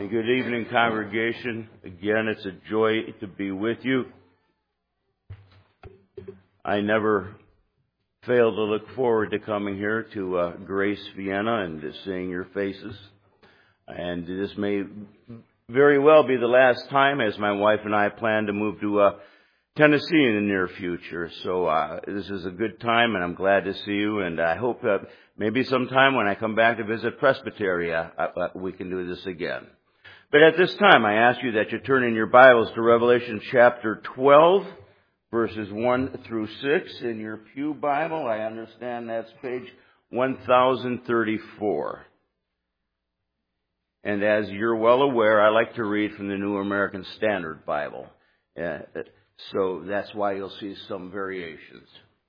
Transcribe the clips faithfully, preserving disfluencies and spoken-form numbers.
And good evening, congregation. Again, it's a joy to be with you. I never fail to look forward to coming here to uh, Grace Vienna and to seeing your faces. And this may very well be the last time, as my wife and I plan to move to uh, Tennessee in the near future. So uh, this is a good time, and I'm glad to see you. And I hope that maybe sometime when I come back to visit Presbytery, uh, uh, we can do this again. But at this time, I ask you that you turn in your Bibles to Revelation chapter twelve, verses one through six. In your Pew Bible, I understand that's page one thousand thirty-four. And as you're well aware, I like to read from the New American Standard Bible. Uh, so that's why you'll see some variations.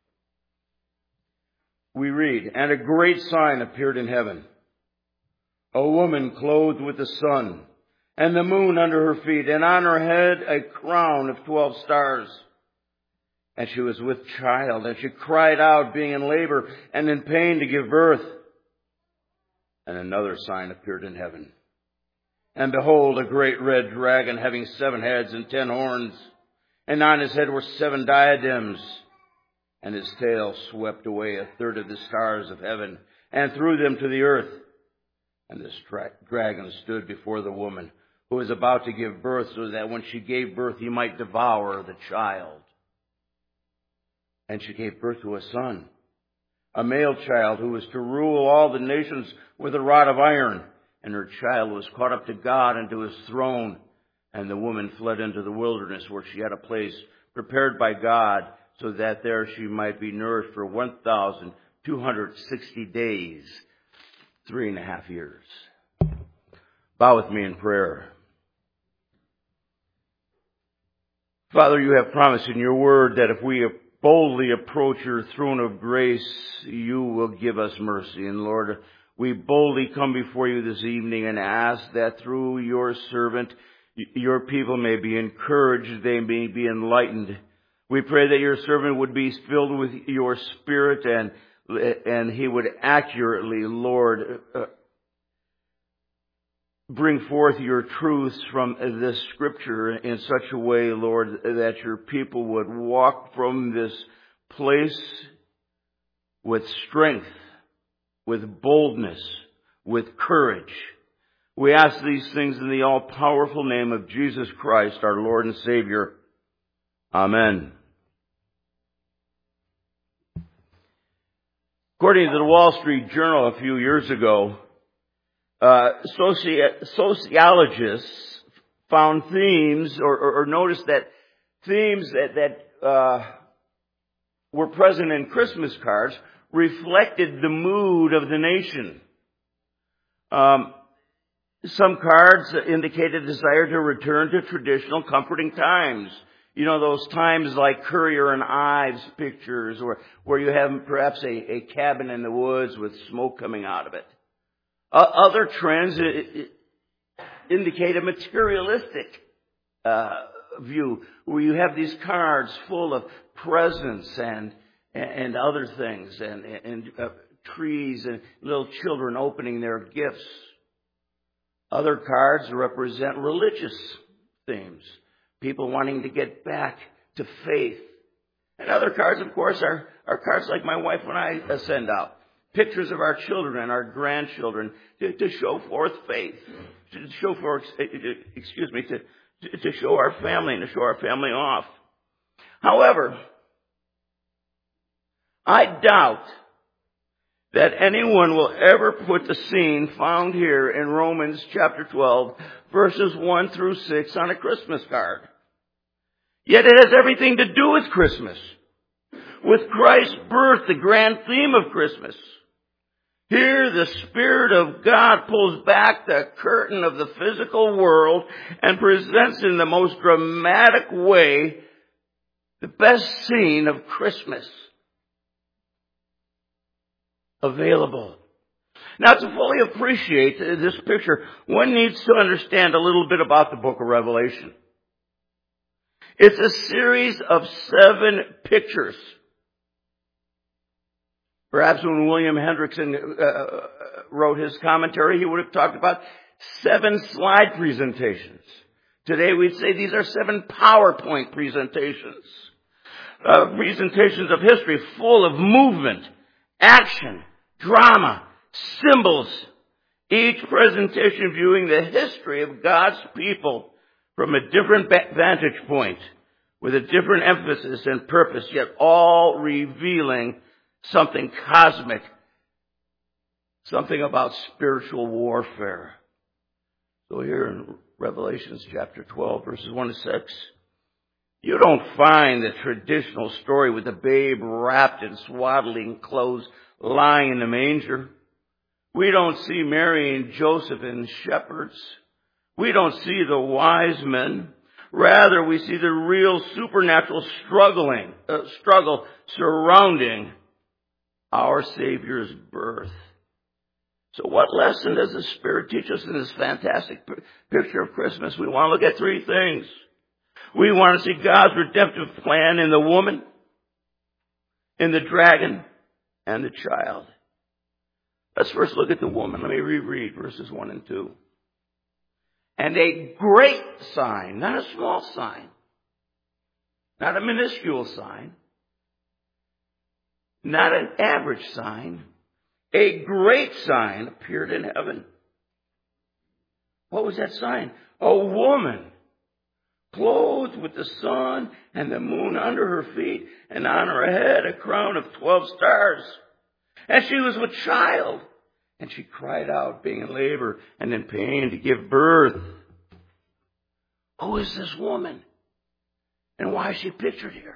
We read, "And a great sign appeared in heaven, a woman clothed with the sun, and the moon under her feet, and on her head a crown of twelve stars. And she was with child, and she cried out, being in labor and in pain to give birth. And another sign appeared in heaven. And behold, a great red dragon, having seven heads and ten horns, and on his head were seven diadems. And his tail swept away a third of the stars of heaven, and threw them to the earth. And this tra- dragon stood before the woman, who was about to give birth, so that when she gave birth, he might devour the child. And she gave birth to a son, a male child, who was to rule all the nations with a rod of iron. And her child was caught up to God and to his throne. And the woman fled into the wilderness, where she had a place prepared by God, so that there she might be nourished for one thousand two hundred sixty days, three and a half years. Bow with me in prayer. Father, you have promised in your word that if we boldly approach your throne of grace, you will give us mercy. And Lord, we boldly come before you this evening and ask that through your servant, your people may be encouraged, they may be enlightened. We pray that your servant would be filled with your Spirit, and and he would accurately, Lord, uh, bring forth your truths from this scripture in such a way, Lord, that your people would walk from this place with strength, with boldness, with courage. We ask these things in the all-powerful name of Jesus Christ, our Lord and Savior. Amen. According to the Wall Street Journal a few years ago, Uh, soci- sociologists found themes or, or, or noticed that themes that, that uh, were present in Christmas cards reflected the mood of the nation. Um, some cards indicated a desire to return to traditional comforting times. You know, those times like Currier and Ives pictures, or where you have perhaps a, a cabin in the woods with smoke coming out of it. Uh, other trends indicate a materialistic uh, view, where you have these cards full of presents and and other things, and, and uh, trees and little children opening their gifts. Other cards represent religious themes, people wanting to get back to faith. And other cards, of course, are, are cards like my wife and I send out. Pictures of our children and our grandchildren to, to show forth faith, to show for, excuse me, to, to show our family and to show our family off. However, I doubt that anyone will ever put the scene found here in Romans chapter twelve, verses one through six on a Christmas card. Yet it has everything to do with Christmas, with Christ's birth, the grand theme of Christmas. Here, the Spirit of God pulls back the curtain of the physical world and presents in the most dramatic way the best scene of Christmas available. Now, to fully appreciate this picture, one needs to understand a little bit about the book of Revelation. It's a series of seven pictures. Perhaps when William Hendrickson uh, wrote his commentary, he would have talked about seven slide presentations. Today we'd say these are seven PowerPoint presentations. Uh, presentations of history full of movement, action, drama, symbols. Each presentation viewing the history of God's people from a different vantage point, with a different emphasis and purpose, yet all revealing something cosmic, something about spiritual warfare. So here in Revelations chapter twelve, verses one to six, you don't find the traditional story with the babe wrapped in swaddling clothes lying in the manger. We don't see Mary and Joseph and shepherds. We don't see the wise men. Rather, we see the real supernatural struggling, uh, struggle surrounding our Savior's birth. So what lesson does the Spirit teach us in this fantastic p- picture of Christmas? We want to look at three things. We want to see God's redemptive plan in the woman, in the dragon, and the child. Let's first look at the woman. Let me reread verses one and two. And a great sign, not a small sign, not a minuscule sign, not an average sign, a great sign appeared in heaven. What was that sign? A woman clothed with the sun and the moon under her feet, and on her head a crown of twelve stars. And she was with child, and she cried out, being in labor and in pain to give birth. Who is this woman? And why is she pictured here?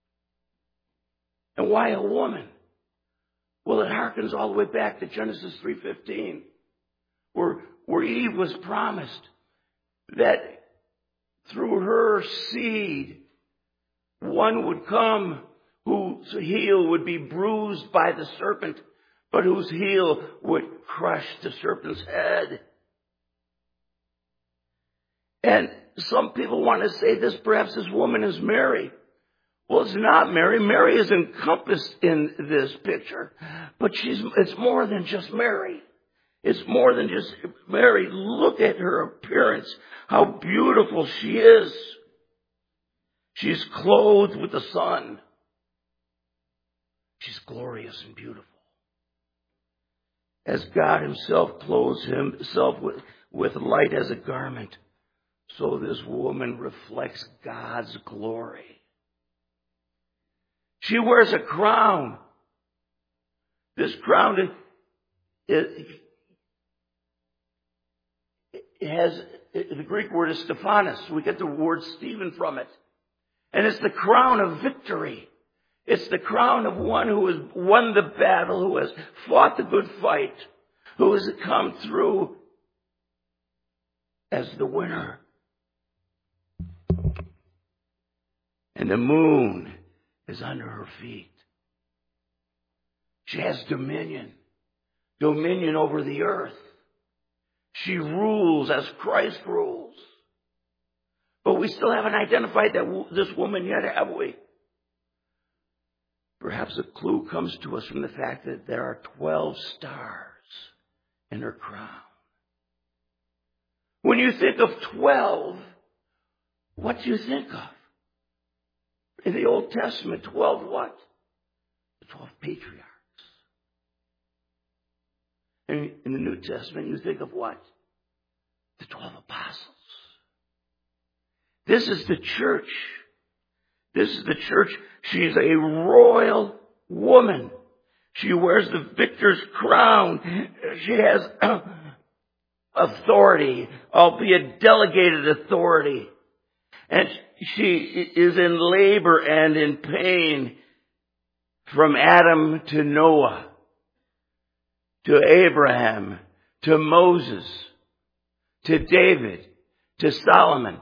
And why a woman? Well, it harkens all the way back to Genesis three fifteen, where, where Eve was promised that through her seed, one would come whose heel would be bruised by the serpent, but whose heel would crush the serpent's head. And some people want to say this, perhaps this woman is Mary. Well, it's not Mary. Mary is encompassed in this picture, but she's, it's more than just Mary. It's more than just Mary. Look at her appearance, how beautiful she is. She's clothed with the sun. She's glorious and beautiful. As God himself clothes himself with, with light as a garment, so this woman reflects God's glory. She wears a crown. This crown, it, it has, it, the Greek word is Stephanos. We get the word Stephen from it. And it's the crown of victory. It's the crown of one who has won the battle, who has fought the good fight, who has come through as the winner. And the moon is under her feet. She has dominion, dominion over the earth. She rules as Christ rules. But we still haven't identified that this woman yet, have we? Perhaps a clue comes to us from the fact that there are twelve stars in her crown. When you think of twelve, what do you think of? In the Old Testament, twelve what? The twelve patriarchs. And in the New Testament, you think of what? The twelve apostles. This is the church. This is the church. She's a royal woman. She wears the victor's crown. She has authority, albeit delegated authority. And she is in labor and in pain from Adam to Noah, to Abraham, to Moses, to David, to Solomon,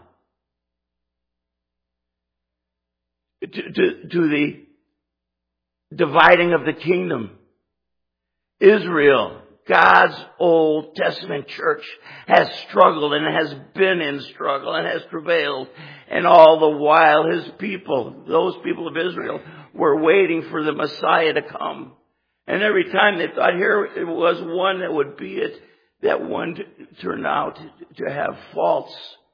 to, to, to the dividing of the kingdom. Israel, God's Old Testament church, has struggled and has been in struggle and has prevailed. And all the while his people, those people of Israel, were waiting for the Messiah to come. And every time they thought here it was one that would be it, that one t- turned out to have faults.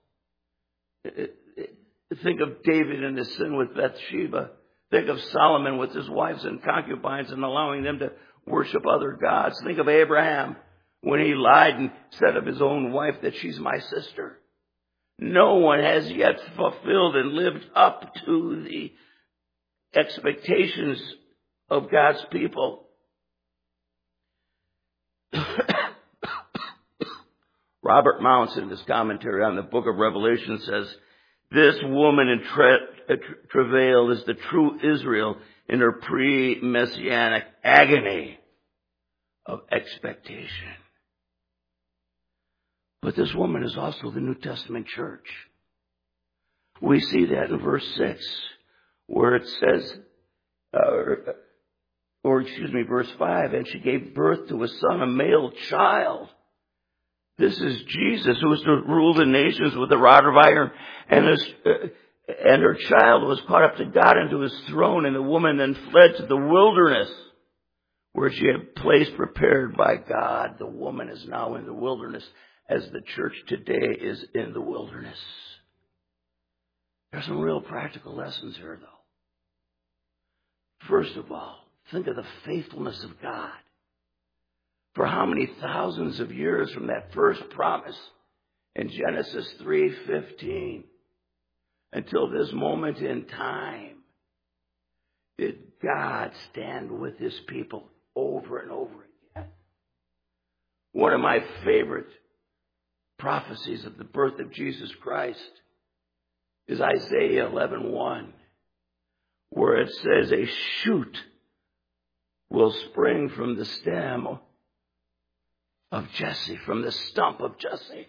Think of David and his sin with Bathsheba. Think of Solomon with his wives and concubines and allowing them to worship other gods. Think of Abraham when he lied and said of his own wife that she's my sister. No one has yet fulfilled and lived up to the expectations of God's people. Robert Mounce, in his commentary on the book of Revelation, says, this woman in tra- travail is the true Israel in her pre-messianic agony of expectation. But this woman is also the New Testament church. We see that in verse six, where it says, uh, or excuse me, verse five, and she gave birth to a son, a male child. This is Jesus, who is to rule the nations with a rod of iron, and his, uh, and her child was caught up to God and to his throne, and the woman then fled to the wilderness, where she had a place prepared by God. The woman is now in the wilderness, as the church today is in the wilderness. There's some real practical lessons here, though. First of all, think of the faithfulness of God. For how many thousands of years from that first promise in Genesis three fifteen until this moment in time did God stand with his people over and over again? One of my favorite prophecies of the birth of Jesus Christ is Isaiah eleven one, where it says a shoot will spring from the stem of Jesse, from the stump of Jesse.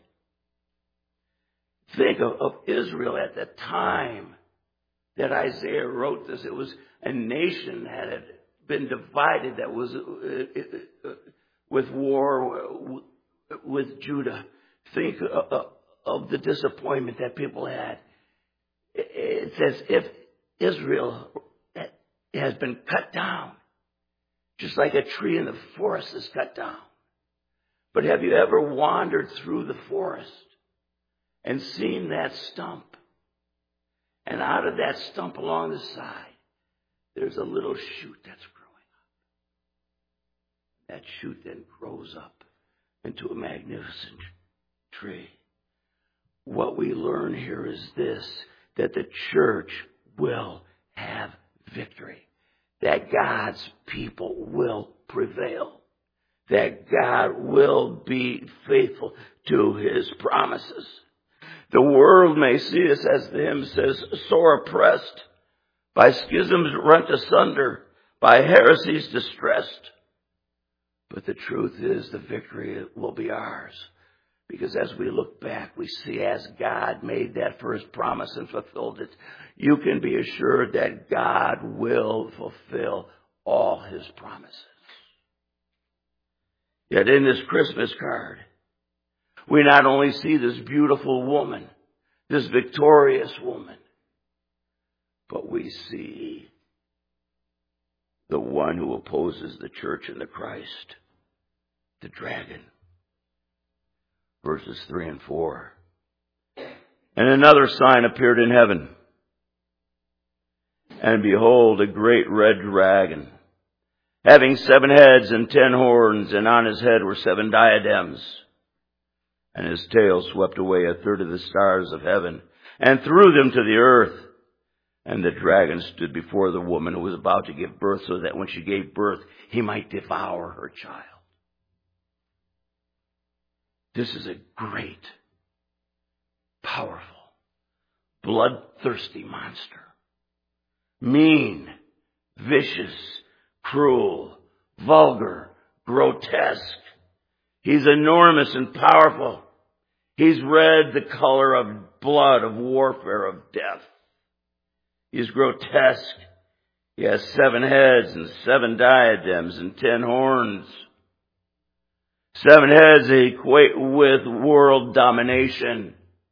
Think of, of Israel at the time that Isaiah wrote this. It was a nation that had been divided, that was uh, uh, with war with Judah. Think of, of the disappointment that people had. It's as if Israel has been cut down, just like a tree in the forest is cut down. But have you ever wandered through the forest and seen that stump? And out of that stump along the side, there's a little shoot that's growing up. That shoot then grows up into a magnificent tree. What we learn here is this, that the church will have victory, that God's people will prevail, that God will be faithful to his promises. The world may see us, as the hymn says, sore oppressed, by schisms rent asunder, by heresies distressed. But the truth is, the victory will be ours. Because as we look back, we see as God made that first promise and fulfilled it, you can be assured that God will fulfill all his promises. Yet in this Christmas card, we not only see this beautiful woman, this victorious woman, but we see the one who opposes the church and the Christ, the dragon. Verses three and four. And another sign appeared in heaven. And behold, a great red dragon, having seven heads and ten horns, and on his head were seven diadems. And his tail swept away a third of the stars of heaven, and threw them to the earth. And the dragon stood before the woman who was about to give birth, so that when she gave birth, he might devour her child. This is a great, powerful, bloodthirsty monster. Mean, vicious, cruel, vulgar, grotesque. He's enormous and powerful. He's red, the color of blood, of warfare, of death. He's grotesque. He has seven heads and seven diadems and ten horns. Seven heads equate with world domination.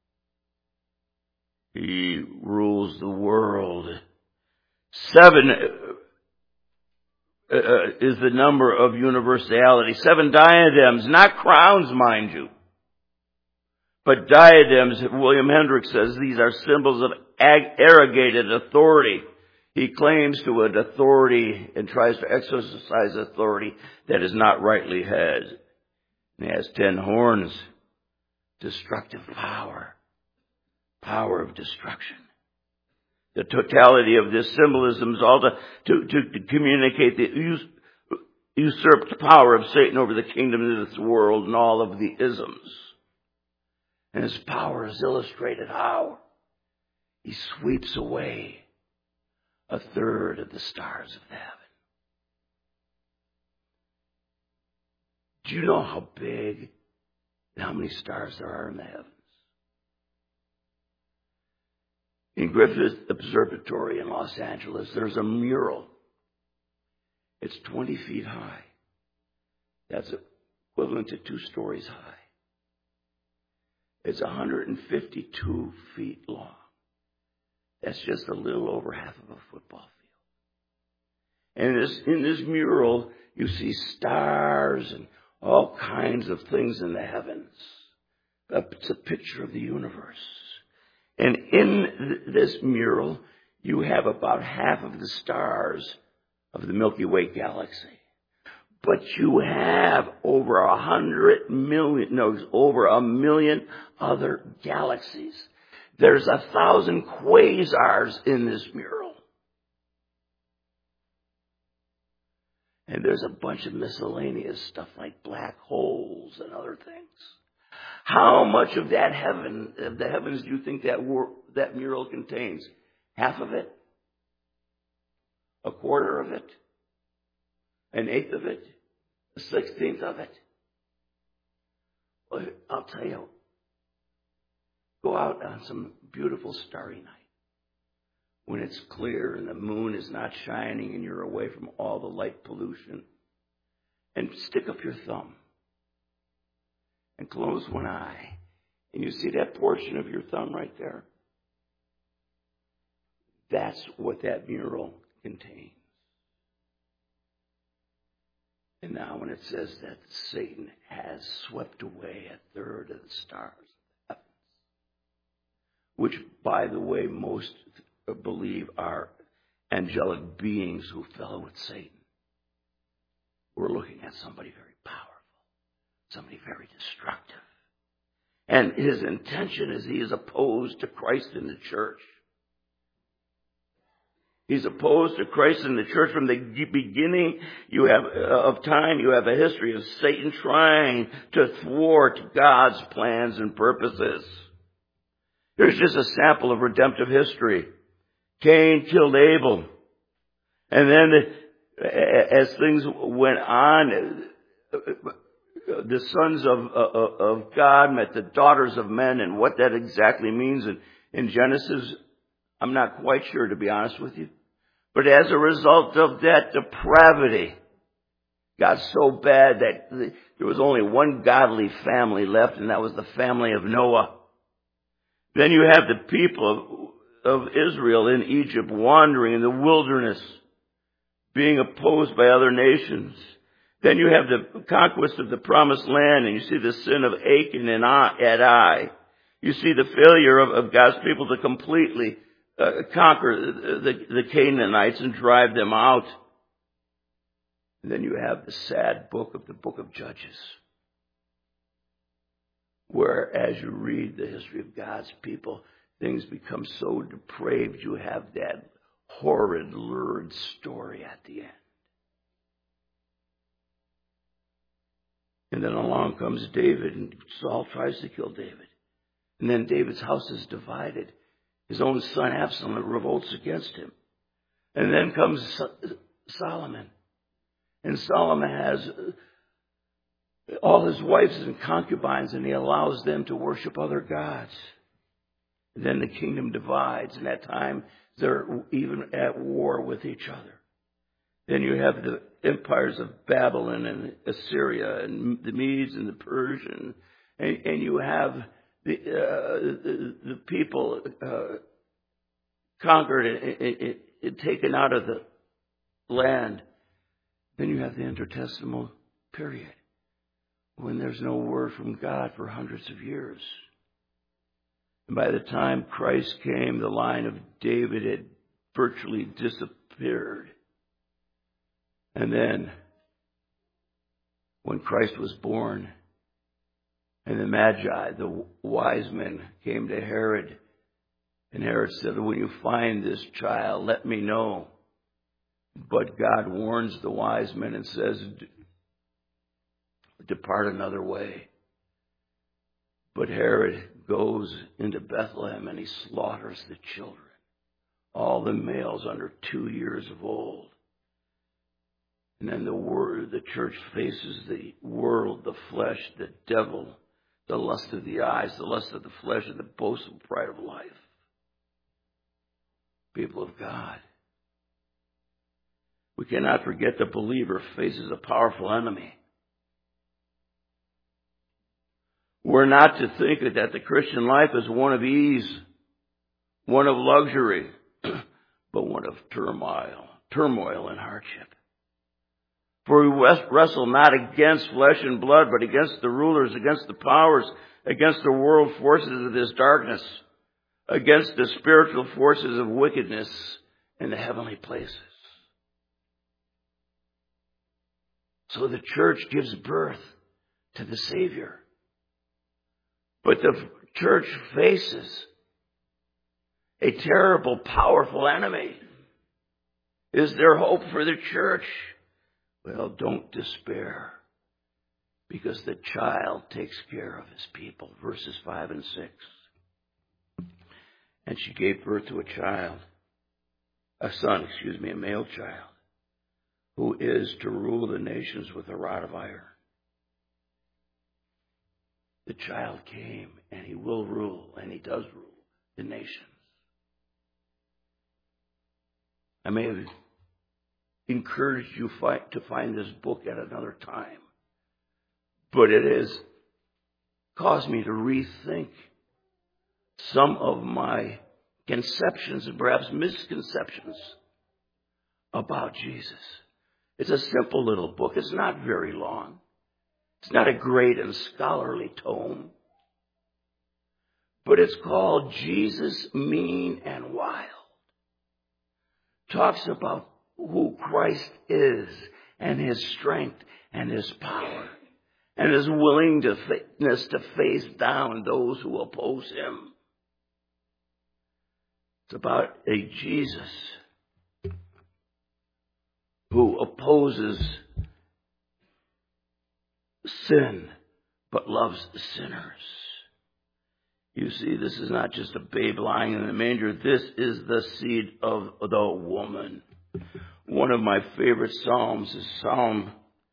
He rules the world. Seven uh, is the number of universality. Seven diadems, not crowns, mind you. But diadems, William Hendricks says, these are symbols of ag- arrogated authority. He claims to an authority and tries to exercise authority that is not rightly his. He has ten horns. Destructive power. Power of destruction. The totality of this symbolism is all to, to, to, to communicate the us, usurped power of Satan over the kingdom of this world and all of the isms. And his power is illustrated how he sweeps away a third of the stars of heaven. Do you know how big and how many stars there are in the heavens? In Griffith Observatory in Los Angeles, there's a mural. It's twenty feet high. That's equivalent to two stories high. It's one hundred fifty-two feet long. That's just a little over half of a football field. And in this, in this mural, you see stars and all kinds of things in the heavens. It's a picture of the universe. And in this mural, you have about half of the stars of the Milky Way galaxy. But you have over a hundred million, no, over a million other galaxies. There's a thousand quasars in this mural. And there's a bunch of miscellaneous stuff like black holes and other things. How much of that heaven, of the heavens, do you think that wor- that mural contains? Half of it? A quarter of it? An eighth of it? A sixteenth of it? Well, I'll tell you, go out on some beautiful starry night when it's clear and the moon is not shining and you're away from all the light pollution, and stick up your thumb and close one eye, and you see that portion of your thumb right there? That's what that mural contains. And now when it says that Satan has swept away a third of the stars of the heavens, which, by the way, most believe are angelic beings who fell with Satan, we're looking at somebody very powerful. Somebody very destructive. And his intention is he is opposed to Christ in the church. He's opposed to Christ in the church from the beginning you have of time. You have a history of Satan trying to thwart God's plans and purposes. Here's just a sample of redemptive history. Cain killed Abel. And then as things went on, the sons of, of, of God met the daughters of men, and what that exactly means in, in Genesis, I'm not quite sure, to be honest with you. But as a result of that depravity, got so bad that there was only one godly family left, and that was the family of Noah. Then you have the people of, of Israel in Egypt wandering in the wilderness, being opposed by other nations. Then you have the conquest of the promised land, and you see the sin of Achan and Adai. You see the failure of, of God's people to completely uh, conquer the, the Canaanites and drive them out. And then you have the sad book of the book of Judges, where as you read the history of God's people, things become so depraved. You have that horrid, lurid story at the end. And then along comes David, and Saul tries to kill David. And then David's house is divided. His own son Absalom revolts against him. And then comes Solomon. And Solomon has all his wives and concubines, and he allows them to worship other gods. And then the kingdom divides, and at times they're even at war with each other. Then you have the empires of Babylon and Assyria and the Medes and the Persian. And, and you have the, uh, the, the people uh, conquered and, and, and taken out of the land. Then you have the intertestamental period, when there's no word from God for hundreds of years. And by the time Christ came, the line of David had virtually disappeared. And then, when Christ was born, and the Magi, the wise men, came to Herod, and Herod said, when you find this child, let me know. But God warns the wise men and says, depart another way. But Herod goes into Bethlehem and he slaughters the children, all the males under two years of old. And then the word, the church faces the world, the flesh, the devil, the lust of the eyes, the lust of the flesh, and the boastful pride of life. People of God, we cannot forget the believer faces a powerful enemy. We're not to think that the Christian life is one of ease, one of luxury, but one of turmoil, turmoil and hardship. For we wrestle not against flesh and blood, but against the rulers, against the powers, against the world forces of this darkness, against the spiritual forces of wickedness in the heavenly places. So the church gives birth to the Savior. But the church faces a terrible, powerful enemy. Is there hope for the church? Well, don't despair, because the child takes care of his people. Verses five and six. And she gave birth to a child, a son, excuse me, a male child, who is to rule the nations with a rod of iron. The child came, and he will rule, and he does rule the nations. I may have encouraged you fight to find this book at another time, but it has caused me to rethink some of my conceptions and perhaps misconceptions about Jesus. It's a simple little book. It's not very long. It's not a great and scholarly tome, but it's called Jesus, Mean and Wild. Talks about who Christ is and his strength and his power and his willingness to face down those who oppose him. It's about a Jesus who opposes sin but loves sinners. You see, this is not just a babe lying in the manger. This is the seed of the woman. One of my favorite psalms is Psalm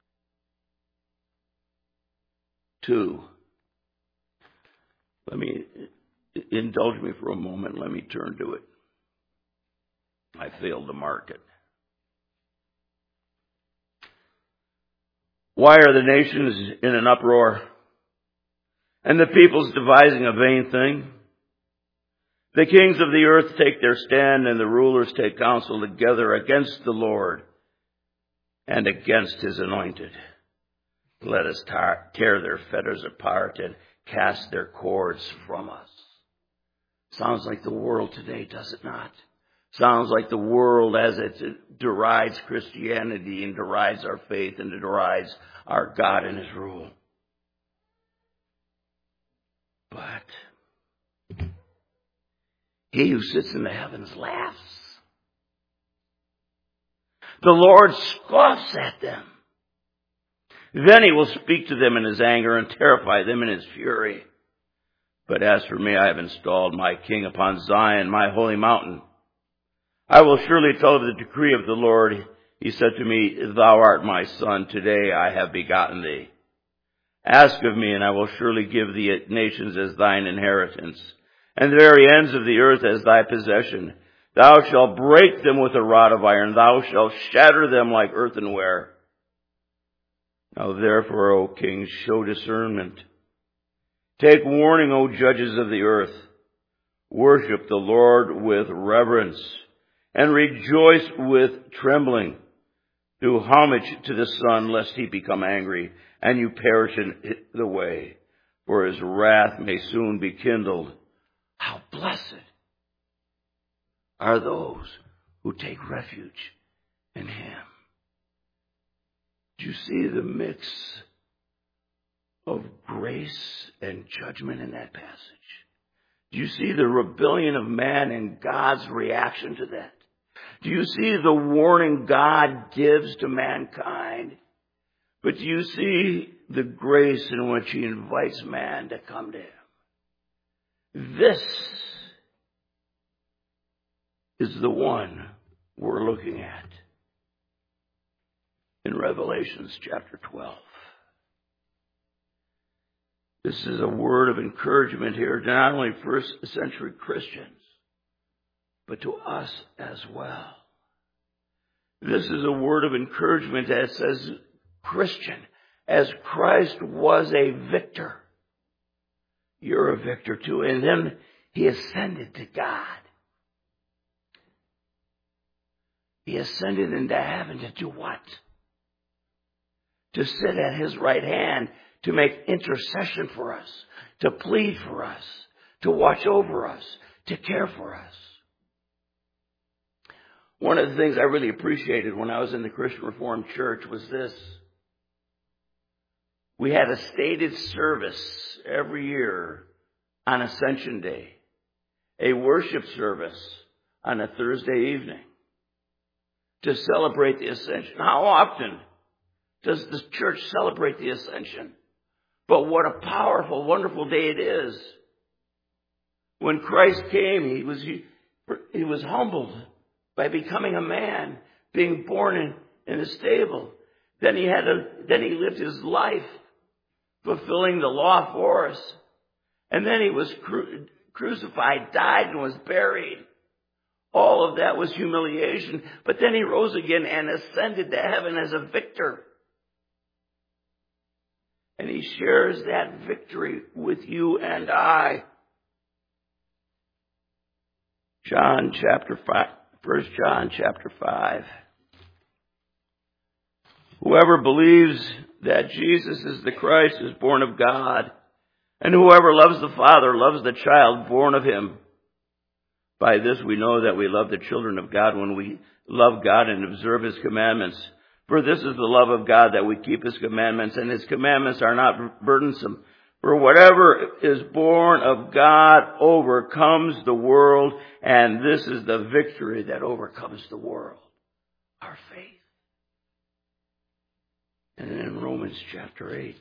two. Let me indulge me for a moment. Let me turn to it. I failed to mark it. Why are the nations in an uproar, and the peoples devising a vain thing? The kings of the earth take their stand, and the rulers take counsel together against the Lord and against his anointed. Let us tar- tear their fetters apart and cast their cords from us. Sounds like the world today, does it not? Sounds like the world as it derides Christianity and derides our faith and derides our God and his rule. But he who sits in the heavens laughs. The Lord scoffs at them. Then he will speak to them in his anger and terrify them in his fury. But as for me, I have installed my king upon Zion, my holy mountain. I will surely tell of the decree of the Lord. He said to me, thou art my son. Today I have begotten thee. Ask of me, and I will surely give thee nations as thine inheritance, and the very ends of the earth as thy possession. Thou shalt break them with a rod of iron. Thou shalt shatter them like earthenware. Now therefore, O kings, show discernment. Take warning, O judges of the earth. Worship the Lord with reverence, and rejoice with trembling. Do homage to the Son, lest he become angry, and you perish in the way, for his wrath may soon be kindled. How blessed are those who take refuge in him. Do you see the mix of grace and judgment in that passage? Do you see the rebellion of man and God's reaction to that? Do you see the warning God gives to mankind? But do you see the grace in which he invites man to come to him? This is the one we're looking at in Revelations chapter twelve. This is a word of encouragement here to not only first century Christians, but to us as well. This is a word of encouragement that says, Christian, as Christ was a victor, you're a victor too. And then he ascended to God. He ascended into heaven to do what? To sit at his right hand, to make intercession for us, to plead for us, to watch over us, to care for us. One of the things I really appreciated when I was in the Christian Reformed Church was this. We had a stated service every year on Ascension Day, a worship service on a Thursday evening to celebrate the Ascension. How often does the church celebrate the Ascension? But what a powerful, wonderful day it is. When Christ came, he was, he, he was humbled by becoming a man, being born in, in a stable. Then he had a, then he lived his life fulfilling the law for us. And then he was cru- crucified, died, and was buried. All of that was humiliation. But then he rose again and ascended to heaven as a victor. And he shares that victory with you and I. John chapter five, First John chapter five. Whoever believes that Jesus is the Christ is born of God, and whoever loves the Father loves the child born of him. By this we know that we love the children of God when we love God and observe his commandments. For this is the love of God, that we keep his commandments, and his commandments are not burdensome. For whatever is born of God overcomes the world, and this is the victory that overcomes the world, our faith. And in Romans chapter eight,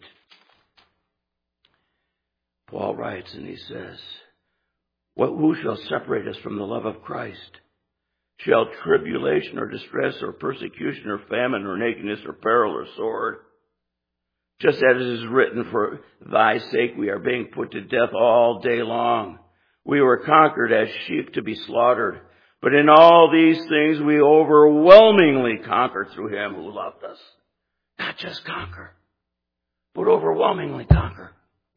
Paul writes and he says, "What, who shall separate us from the love of Christ? Shall tribulation or distress or persecution or famine or nakedness or peril or sword? Just as it is written, for thy sake we are being put to death all day long. We were conquered as sheep to be slaughtered. But in all these things we overwhelmingly conquer through him who loved us." Not just conquer, but overwhelmingly conquer.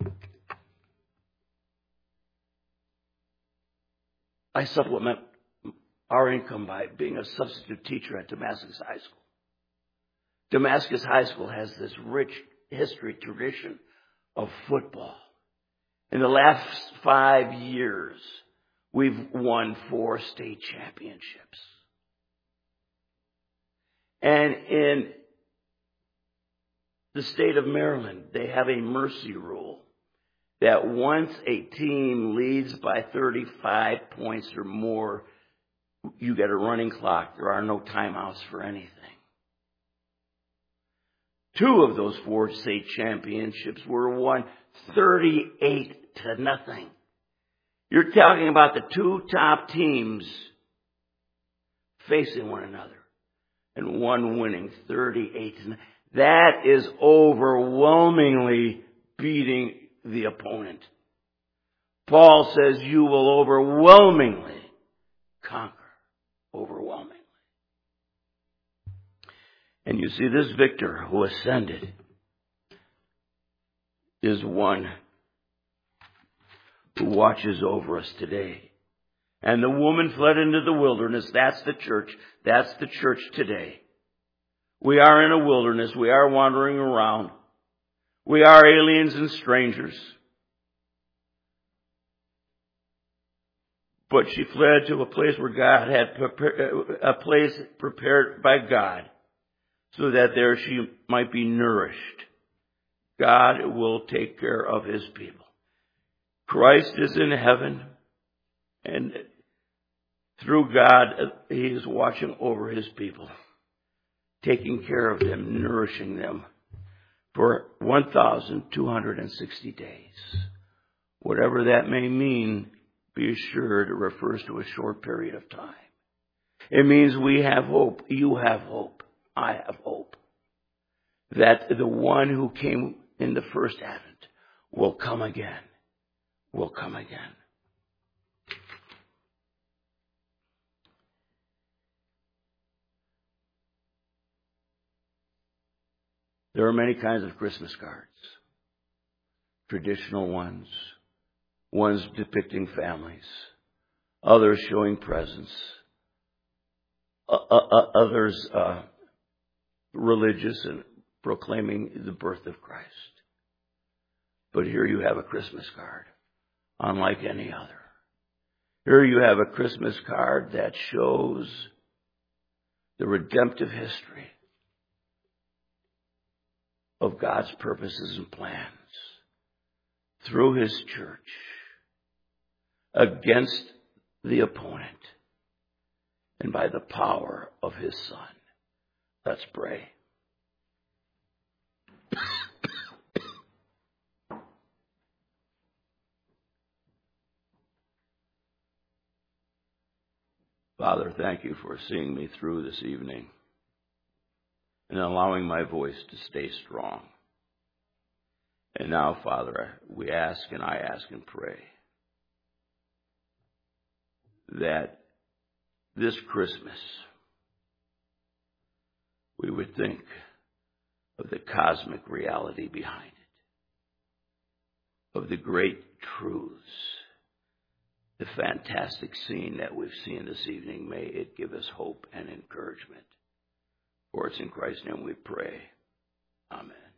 I supplement our income by being a substitute teacher at Damascus High School. Damascus High School has this rich history, tradition of football. In the last five years, we've won four state championships. And in the state of Maryland, they have a mercy rule that once a team leads by thirty-five points or more, you get a running clock. There are no timeouts for anything. Two of those four state championships were won thirty-eight to nothing. You're talking about the two top teams facing one another and one winning thirty-eight to nothing. That is overwhelmingly beating the opponent. Paul says you will overwhelmingly conquer. Overwhelmingly. And you see, this victor who ascended is one who watches over us today. And the woman fled into the wilderness. That's the church. That's the church today. We are in a wilderness. We are wandering around. We are aliens and strangers. But she fled to a place where God had prepared, a place prepared by God, so that there she might be nourished. God will take care of His people. Christ is in heaven, and through God, He is watching over His people, taking care of them, nourishing them for one thousand two hundred sixty days. Whatever that may mean, be assured it refers to a short period of time. It means we have hope. You have hope. I have hope. That the one who came in the first advent will come again. Will come again. There are many kinds of Christmas cards. Traditional ones. Ones depicting families. Others showing presents. Uh, uh, others uh, religious and proclaiming the birth of Christ. But here you have a Christmas card, unlike any other. Here you have a Christmas card that shows the redemptive history of God's purposes and plans through His church against the opponent and by the power of His Son. Let's pray. Father, thank you for seeing me through this evening and allowing my voice to stay strong. And now, Father, we ask and I ask and pray that this Christmas we would think of the cosmic reality behind it, of the great truths, the fantastic scene that we've seen this evening. May it give us hope and encouragement. For it's in Christ's name we pray. Amen.